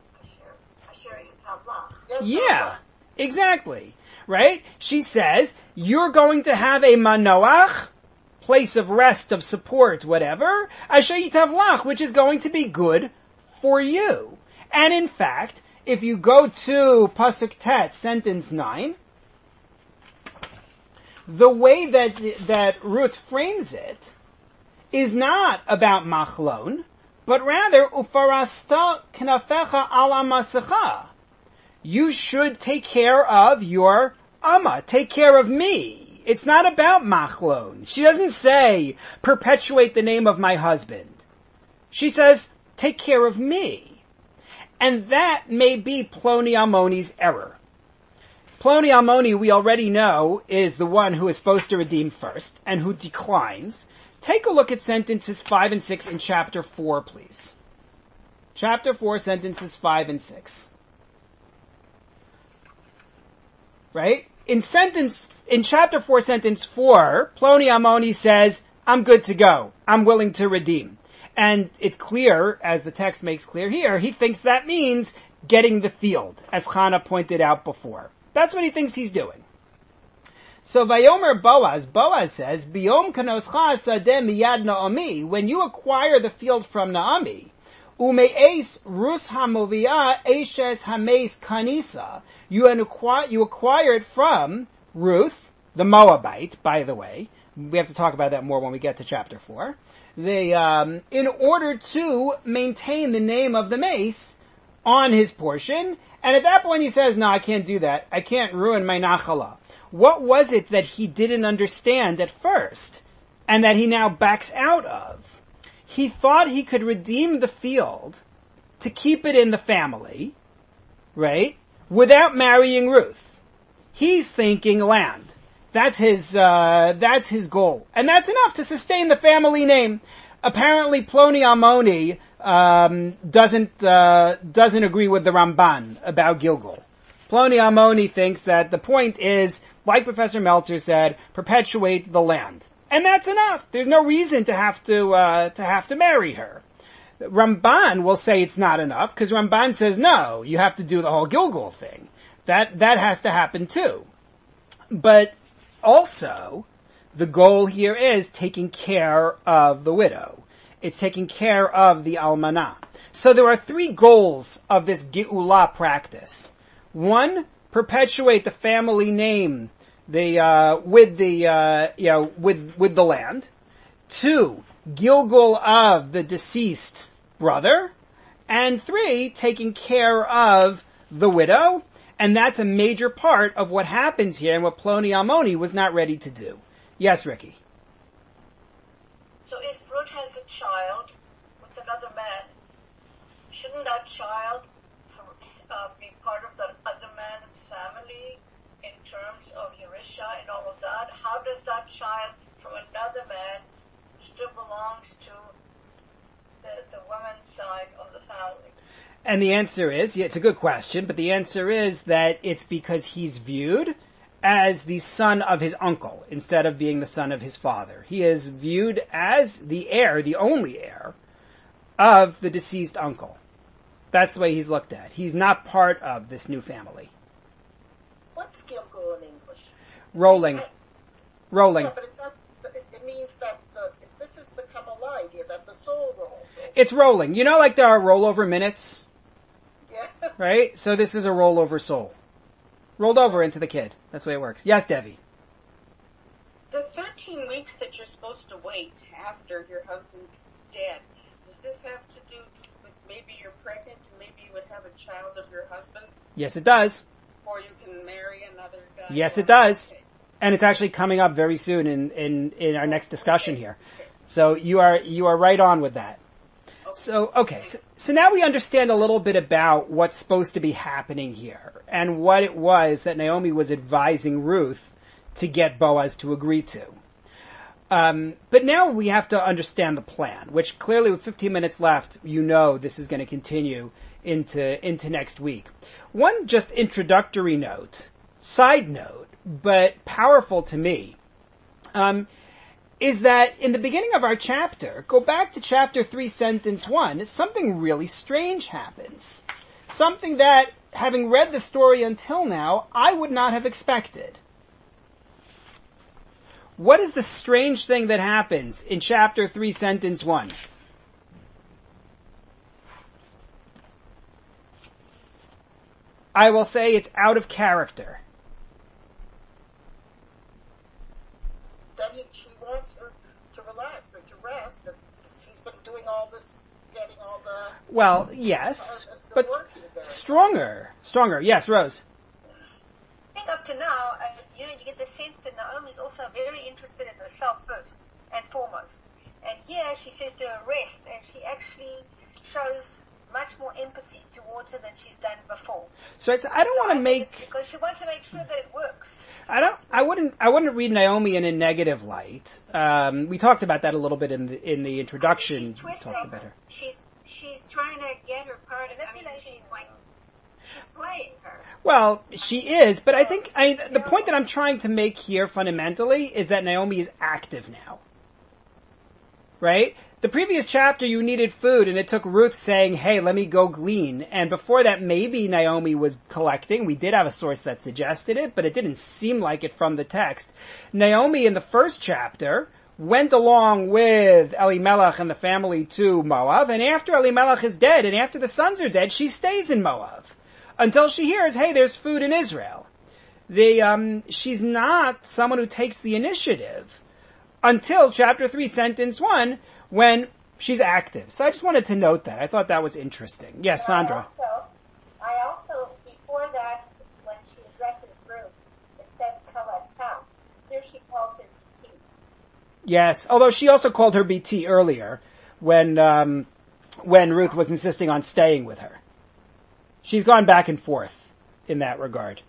Asher Yitavlach. Yeah, exactly. Right? She says, you're going to have a manoach, place of rest, of support, whatever, asher yitav lach, which is going to be good for you. And in fact, if you go to Pasuk Tet, sentence nine, the way that, that Ruth frames it is not about machlon, but rather, ufarasta knafecha ala masecha. You should take care of your amma, take care of me. It's not about machlon. She doesn't say, perpetuate the name of my husband. She says, take care of me. And that may be Ploni Almoni's error. Ploni Almoni, we already know, is the one who is supposed to redeem first, and who declines. Take a look at sentences five and six in chapter four, please. Chapter four, sentences five and six. Right? In sentence, in chapter four, sentence four, Ploni Almoni says, I'm good to go. I'm willing to redeem. And it's clear, as the text makes clear here, he thinks that means getting the field, as Chana pointed out before. That's what he thinks he's doing. So Vayomer Boaz, Boaz says, Biyom kanoscha sadeh miyad Naomi, when you acquire the field from Naomi, ume'es rus hamovia eshes hameis kanisa, you acquire, you acquire it from Ruth, the Moabite, by the way. We have to talk about that more when we get to chapter four. They, um, in order to maintain the name of the mace on his portion, and at that point he says, no, I can't do that. I can't ruin my nachala. What was it that he didn't understand at first, and that he now backs out of? He thought he could redeem the field to keep it in the family, right, without marrying Ruth. He's thinking land. That's his, uh, that's his goal. And that's enough to sustain the family name. Apparently Ploni Almoni, um, doesn't, uh, doesn't agree with the Ramban about Gilgal. Ploni Almoni thinks that the point is, like Professor Meltzer said, perpetuate the land. And that's enough. There's no reason to have to, uh, to have to marry her. Ramban will say it's not enough, because Ramban says, no, you have to do the whole Gilgal thing. That, that has to happen too. But also, the goal here is taking care of the widow. It's taking care of the almanah. So there are three goals of this Geula practice. One, perpetuate the family name, the, uh, with the, uh, you know, with, with the land. Two, Gilgal of the deceased brother. And three, taking care of the widow. And that's a major part of what happens here and what Ploni Almoni was not ready to do. Yes, Ricky. So if Ruth has a child with another man, shouldn't that child uh, be part of that other man's family in terms of Yerisha and all of that? How does that child from another man still belongs to the, the woman's side of the family? And the answer is, yeah, it's a good question, but the answer is that it's because he's viewed as the son of his uncle instead of being the son of his father. He is viewed as the heir, the only heir, of the deceased uncle. That's the way he's looked at. He's not part of this new family. What's Gilgal in English? Rolling. I, Rolling. No, but it's not, it, it means that the, this is the Kabbalah idea, that the soul rolls over. It's rolling. You know, like there are rollover minutes? Yeah. Right? So this is a rollover soul. Rolled over into the kid. That's the way it works. Yes, Debbie. The thirteen weeks that you're supposed to wait after your husband's dead, does this have to do with maybe you're pregnant and maybe you would have a child of your husband? Yes, it does. Or you can marry another guy? Yes, it does. Okay. And it's actually coming up very soon in, in, in our next discussion okay. here. Okay. So you are, you are right on with that. So, okay, so, so now we understand a little bit about what's supposed to be happening here and what it was that Naomi was advising Ruth to get Boaz to agree to. Um, but now we have to understand the plan, which clearly with fifteen minutes left, you know this is going to continue into, into next week. One just introductory note, side note, but powerful to me, um, is that in the beginning of our chapter, go back to chapter three, sentence one, something really strange happens. Something that, having read the story until now, I would not have expected. What is the strange thing that happens in chapter three, sentence one? I will say it's out of character. That he, she wants her to relax or to rest, and she's been doing all this, getting all the... Well, yes, uh, the but working there. stronger, stronger. Yes, Rose. I think up to now, uh, you know, you get the sense that Naomi is also very interested in herself first and foremost. And here she says to her rest, and she actually shows much more empathy towards her than she's done before. So it's, I don't So want I to think make... it's because she wants to make sure that it works. I don't. I wouldn't. I wouldn't read Naomi in a negative light. Um, we talked about that a little bit in the in the introduction. She's twisting. Talked about her. She's she's trying to get her part of it. I mean, she's like she's playing her. Well, she is, but I think I, the point that I'm trying to make here fundamentally is that Naomi is active now. Right? The previous chapter, you needed food, and it took Ruth saying, hey, let me go glean. And before that, maybe Naomi was collecting. We did have a source that suggested it, but it didn't seem like it from the text. Naomi, in the first chapter, went along with Elimelech and the family to Moab, and after Elimelech is dead, and after the sons are dead, she stays in Moab. Until she hears, hey, there's food in Israel. The, um, she's not someone who takes the initiative until chapter three, sentence one, when she's active. So I just wanted to note that. I thought that was interesting. Yes, Sandra. I also, I also, before that, when she addresses Ruth, it says Kalatah. Here she calls it B T. Yes, although she also called her B T earlier when um, when Ruth was insisting on staying with her. She's gone back and forth in that regard.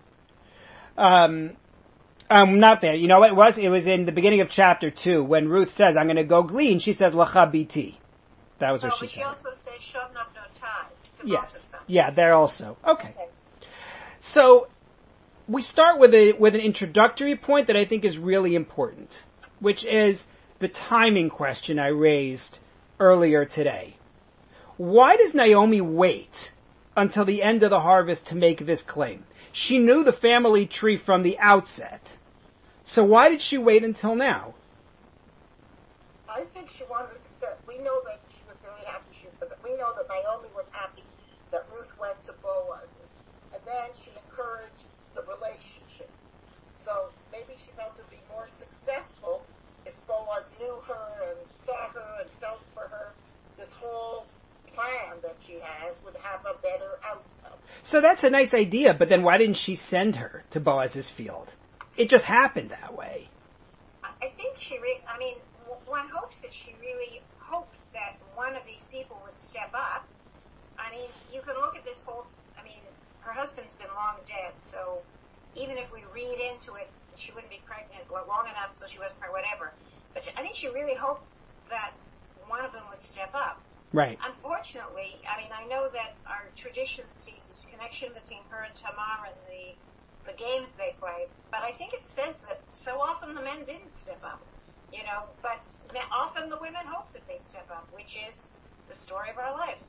Um, um, not there. You know what it was? It was in the beginning of chapter two when Ruth says, I'm going to go glean. She says, Lacha B T. That was what Oh, she but she said. also says Shovnav no time to both Yes. of them. Yeah, there also. Okay. So, we start with a, with an introductory point that I think is really important, which is the timing question I raised earlier today. Why does Naomi wait until the end of the harvest to make this claim? She knew the family tree from the outset. So why did she wait until now? I think she wanted to set, we know that she was very happy, she, we know that Naomi was happy that Ruth went to Boaz's, and then she encouraged the relationship. So maybe she felt it would be more successful if Boaz knew her and saw her and felt for her. This whole plan that she has would have a better outcome. So that's a nice idea, but then why didn't she send her to Boaz's field? It just happened that way. I think she, re- I mean, one hopes that she really hoped that one of these people would step up. I mean, you can look at this whole, I mean, her husband's been long dead, so even if we read into it, she wouldn't be pregnant long enough so she wasn't pregnant, whatever. But I think she really hoped that one of them would step up. Right. Unfortunately, I mean, I know that our tradition sees this connection between her and Tamar and the the games they played, but I think it says that so often the men didn't step up, you know, but often the women hoped that they'd step up, which is the story of our lives.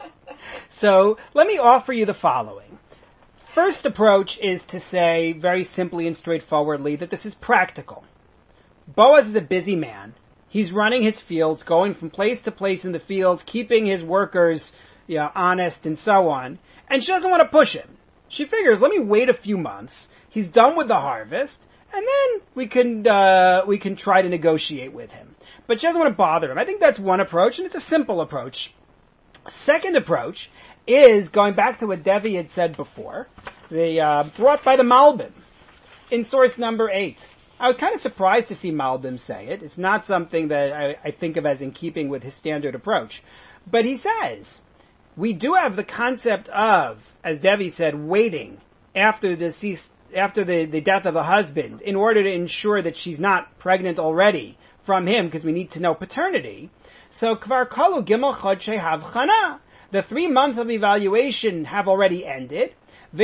So let me offer you the following. First approach is to say very simply and straightforwardly that this is practical. Boaz is a busy man. He's running his fields, going from place to place in the fields, keeping his workers, you know, honest and so on. And she doesn't want to push him. She figures, let me wait a few months. He's done with the harvest, and then we can uh, we can try to negotiate with him. But she doesn't want to bother him. I think that's one approach, and it's a simple approach. Second approach is going back to what Devi had said before, the uh, brought by the Malbim in source number eight. I was kind of surprised to see Malbim say it. It's not something that I, I think of as in keeping with his standard approach. But he says, we do have the concept of, as Devi said, waiting after the cease, after the, the death of the husband in order to ensure that she's not pregnant already from him, because we need to know paternity. So, Kvar Kalu Gimel Chodshei Havchana. The three months of evaluation have already ended. So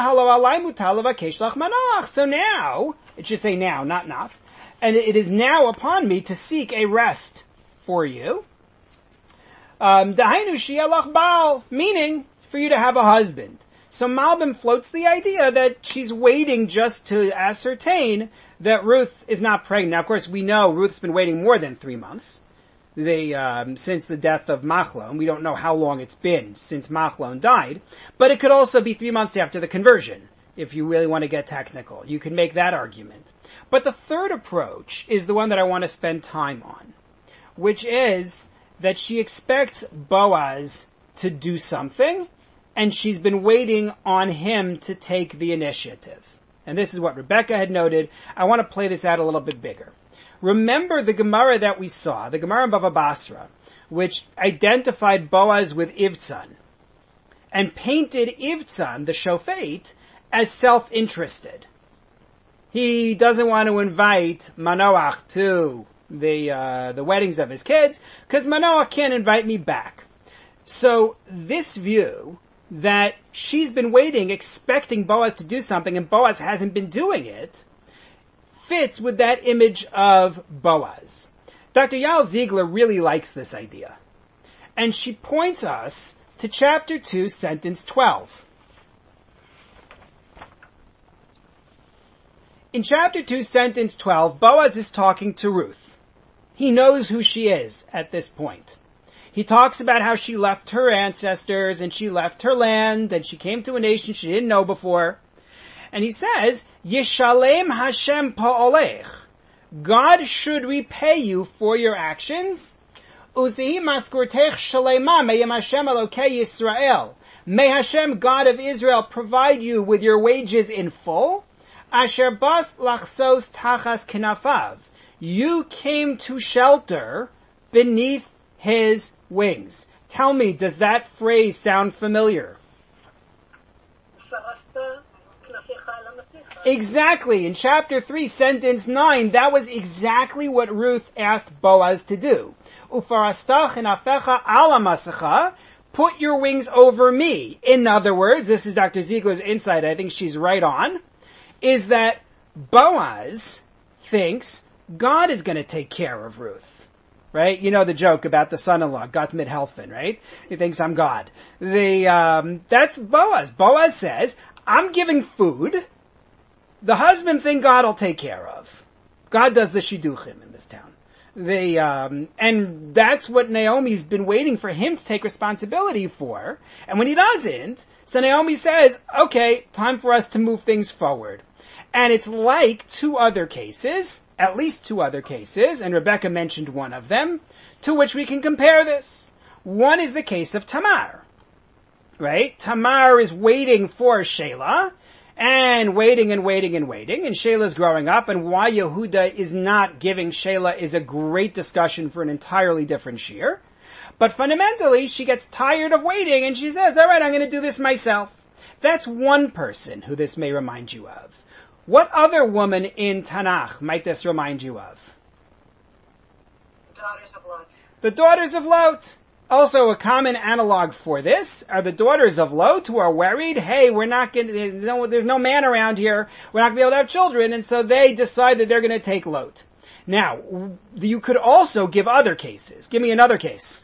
now, it should say now, not not, and it is now upon me to seek a rest for you. Um, meaning for you to have a husband. So Malbim floats the idea that she's waiting just to ascertain that Ruth is not pregnant. Now, of course, we know Ruth's been waiting more than three months. They, um, since the death of Machlon. We don't know how long it's been since Machlon died, but it could also be three months after the conversion, if you really want to get technical. You can make that argument. But the third approach is the one that I want to spend time on, which is that she expects Boaz to do something, and she's been waiting on him to take the initiative. And this is what Rebecca had noted. I want to play this out a little bit bigger. Remember the Gemara that we saw, the Gemara in Bava Basra, which identified Boaz with Ivtzan, and painted Ivtzan, the Shofet, as self-interested. He doesn't want to invite Manoach to the uh, the weddings of his kids, because Manoach can't invite me back. So this view that she's been waiting, expecting Boaz to do something, and Boaz hasn't been doing it, fits with that image of Boaz. Doctor Yael Ziegler really likes this idea. And she points us to chapter two, sentence twelve. In chapter two, sentence twelve, Boaz is talking to Ruth. He knows who she is at this point. He talks about how she left her ancestors and she left her land and she came to a nation she didn't know before. And he says, Yishalem Hashem pa'olech. God should repay you for your actions. Uzehi maskurtech shalema meyem Hashem Elokei Yisrael. May Hashem, God of Israel, provide you with your wages in full. Asher bas lachsos tachas kenafav. You came to shelter beneath his wings. Tell me, does that phrase sound familiar? Exactly. In chapter three, sentence nine, that was exactly what Ruth asked Boaz to do. Ufarastach enafecha ala masecha. Put your wings over me. In other words, this is Doctor Ziegler's insight, I think she's right on, is that Boaz thinks God is going to take care of Ruth. Right? You know the joke about the son-in-law, Gott mit helfen, right? He thinks I'm God. The, um, that's Boaz. Boaz says, I'm giving food. The husband thing God will take care of. God does the shidduchim in this town. The, um, and that's what Naomi's been waiting for him to take responsibility for. And when he doesn't, so Naomi says, okay, time for us to move things forward. And it's like two other cases, at least two other cases, and Rebecca mentioned one of them, to which we can compare this. One is the case of Tamar. Right? Tamar is waiting for Shelah, and waiting and waiting and waiting, and Shelah's growing up, and why Yehuda is not giving Shelah is a great discussion for an entirely different shir. But fundamentally, she gets tired of waiting, and she says, alright, I'm going to do this myself. That's one person who this may remind you of. What other woman in Tanakh might this remind you of? Daughters of Lot. The daughters of Lot. Also, a common analog for this are the daughters of Lot who are worried, hey, we're not going to, there's no, there's no man around here, we're not going to be able to have children, and so they decide that they're going to take Lot. Now, you could also give other cases. Give me another case.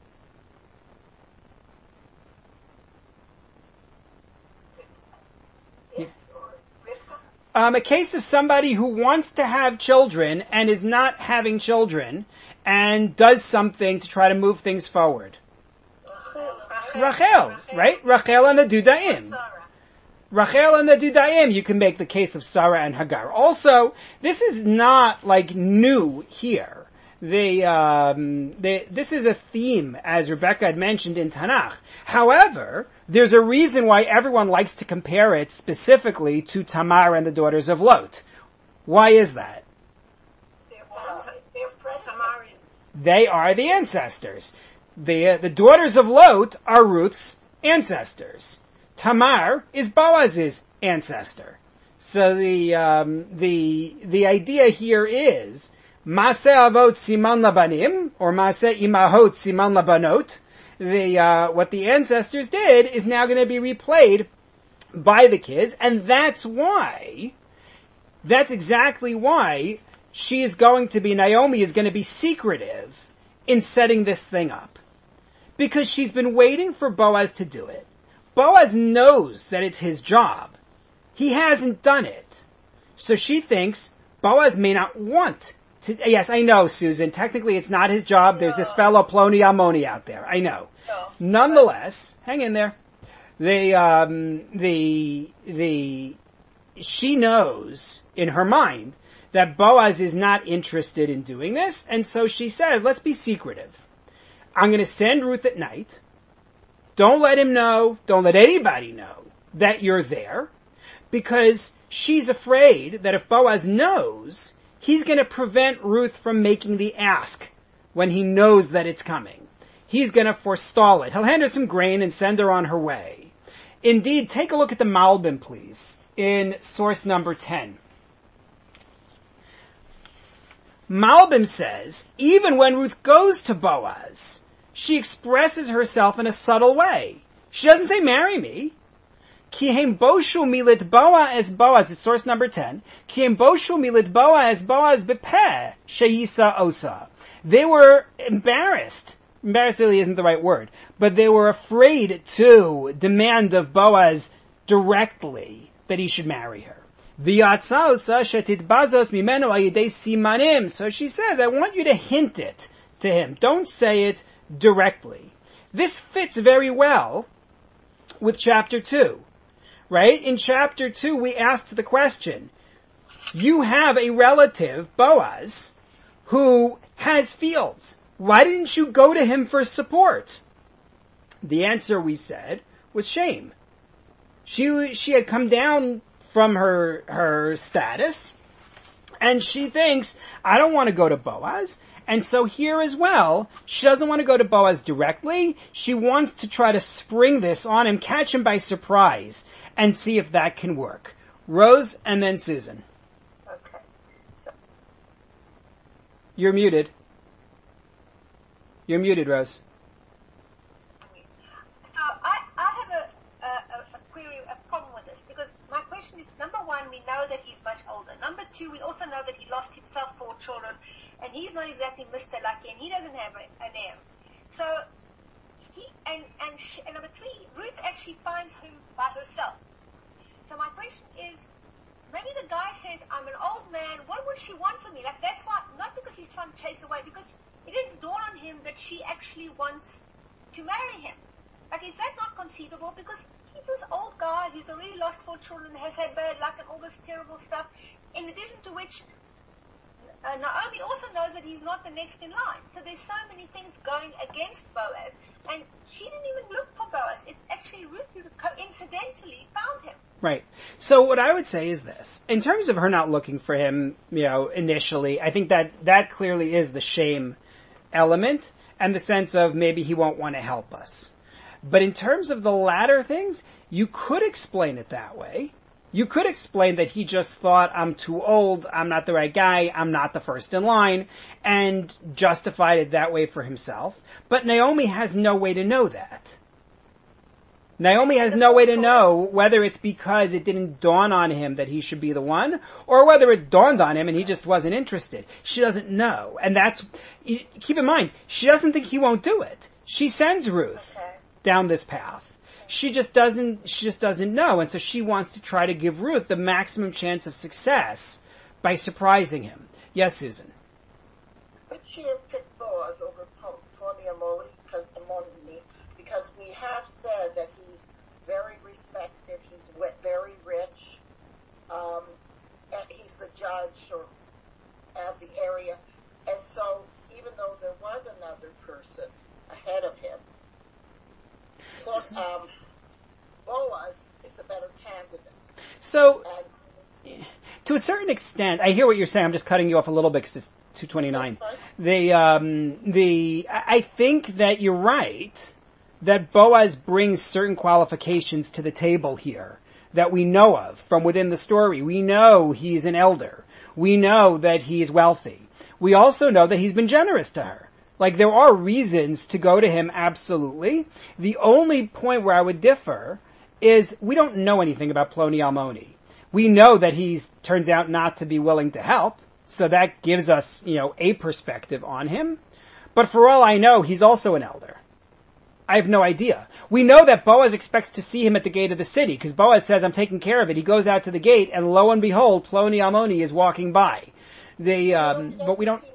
Um, a case of somebody who wants to have children and is not having children and does something to try to move things forward. Rachel, Rachel right? Rachel and the Dudaim. Rachel and the Dudaim, you can make the case of Sarah and Hagar. Also, this is not like new here. The, um, the, this is a theme, as Rebecca had mentioned in Tanakh. However, there's a reason why everyone likes to compare it specifically to Tamar and the daughters of Lot. Why is that? They are the ancestors. The, uh, the daughters of Lot are Ruth's ancestors. Tamar is Boaz's ancestor. So the, um, the, the idea here is, Maseh avot siman labanim, or Maseh imahot siman labanot. The, uh, what the ancestors did is now going to be replayed by the kids, and that's why, that's exactly why she is going to be, Naomi is going to be secretive in setting this thing up. Because she's been waiting for Boaz to do it. Boaz knows that it's his job. He hasn't done it. So she thinks Boaz may not want to, yes, I know, Susan, technically it's not his job. There's this fellow Ploni Almoni out there. I know. No. Nonetheless, hang in there. The, um, the, the, she knows in her mind that Boaz is not interested in doing this, and so she says, let's be secretive. I'm going to send Ruth at night. Don't let him know, don't let anybody know that you're there, because she's afraid that if Boaz knows, he's going to prevent Ruth from making the ask when he knows that it's coming. He's going to forestall it. He'll hand her some grain and send her on her way. Indeed, take a look at the Malbim, please, in source number ten. Malbim says, even when Ruth goes to Boaz, she expresses herself in a subtle way. She doesn't say, marry me. Ki hem boshu milit Boaz Boaz, it's source number ten. Ki hem boshu milit Boaz Boaz bepeh sheisa osa. They were embarrassed. Embarrassed really isn't the right word, but they were afraid to demand of Boaz directly that he should marry her. So she says, I want you to hint it to him. Don't say it directly. This fits very well with chapter two, right? In chapter two, we asked the question, you have a relative, Boaz, who has fields. Why didn't you go to him for support? The answer, we said, was shame. She, she had come down from her, her status, and she thinks, I don't want to go to Boaz. And so here as well, she doesn't want to go to Boaz directly. She wants to try to spring this on him, catch him by surprise, and see if that can work. Rose, and then Susan. Okay. So, You're muted. You're muted, Rose. so I, I have a, a, a query, a problem with this, because my question is, number one, we know that he's much older. Number two, we also know that he lost himself four children, and he's not exactly Mister Lucky, and he doesn't have a, an heir. So, he, and, and, she, and number three, Ruth actually finds him by herself. So my question is, maybe the guy says, I'm an old man, what would she want from me? Like, that's why, not because he's trying to chase away, because it didn't dawn on him that she actually wants to marry him. Like, is that not conceivable? Because he's this old guy who's already lost four children, has had bad luck and all this terrible stuff, in addition to which Uh, Naomi also knows that he's not the next in line. So there's so many things going against Boaz. And she didn't even look for Boaz. It's actually Ruth who coincidentally found him. Right. So what I would say is this. In terms of her not looking for him, you know, initially, I think that that clearly is the shame element and the sense of maybe he won't want to help us. But in terms of the latter things, you could explain it that way. You could explain that he just thought, I'm too old, I'm not the right guy, I'm not the first in line, and justified it that way for himself. But Naomi has no way to know that. Naomi has no way to know whether it's because it didn't dawn on him that he should be the one, or whether it dawned on him and he just wasn't interested. She doesn't know. And that's, keep in mind, she doesn't think he won't do it. She sends Ruth Okay. down this path. She just doesn't, she just doesn't know. And so she wants to try to give Ruth the maximum chance of success by surprising him. Yes, Susan. Could she have picked Boaz over Tony Amoni because, Amoni, because we have said that he's very respected, he's wi- very rich, um, and he's the judge or, of the area. And so even though there was another person ahead of him, um, Boaz is the better candidate. So, And, to a certain extent, I hear what you're saying. I'm just cutting you off a little bit because it's two twenty-nine. The, um, the, I think that you're right that Boaz brings certain qualifications to the table here that we know of from within the story. We know he's an elder. We know that he's wealthy. We also know that he's been generous to her. Like, there are reasons to go to him, absolutely. The only point where I would differ is we don't know anything about Ploni Almoni. We know that he turns out not to be willing to help, so that gives us, you know, a perspective on him. But for all I know, he's also an elder. I have no idea. We know that Boaz expects to see him at the gate of the city, because Boaz says, I'm taking care of it. He goes out to the gate, and lo and behold, Ploni Almoni is walking by. They, um, but we don't...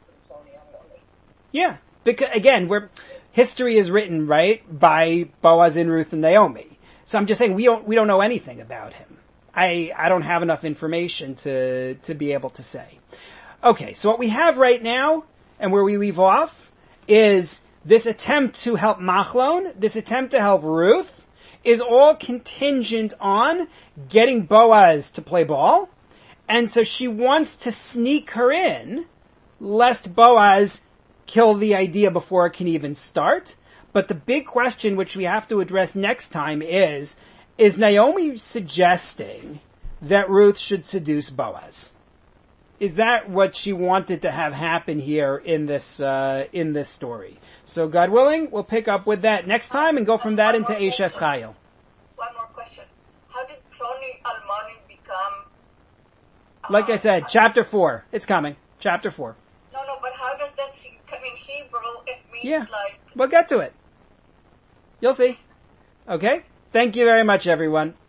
Yeah, because, again, we're, history is written, right, by Boaz and Ruth and Naomi. So I'm just saying, we don't, we don't know anything about him. I, I don't have enough information to, to be able to say. Okay, so what we have right now, and where we leave off, is this attempt to help Machlon, this attempt to help Ruth, is all contingent on getting Boaz to play ball. And so she wants to sneak her in, lest Boaz kill the idea before it can even start. But the big question which we have to address next time is, is Naomi suggesting that Ruth should seduce Boaz? Is that what she wanted to have happen here in this, uh, in this story? So God willing, we'll pick up with that next time and go from that into Eishes Chayil. One more question. How did Ploni Almoni become... Uh, like I said, chapter four. It's coming. Chapter four. No, no, but how does that come in Hebrew? It means yeah. like... We'll get to it. You'll see. Okay? Thank you very much, everyone.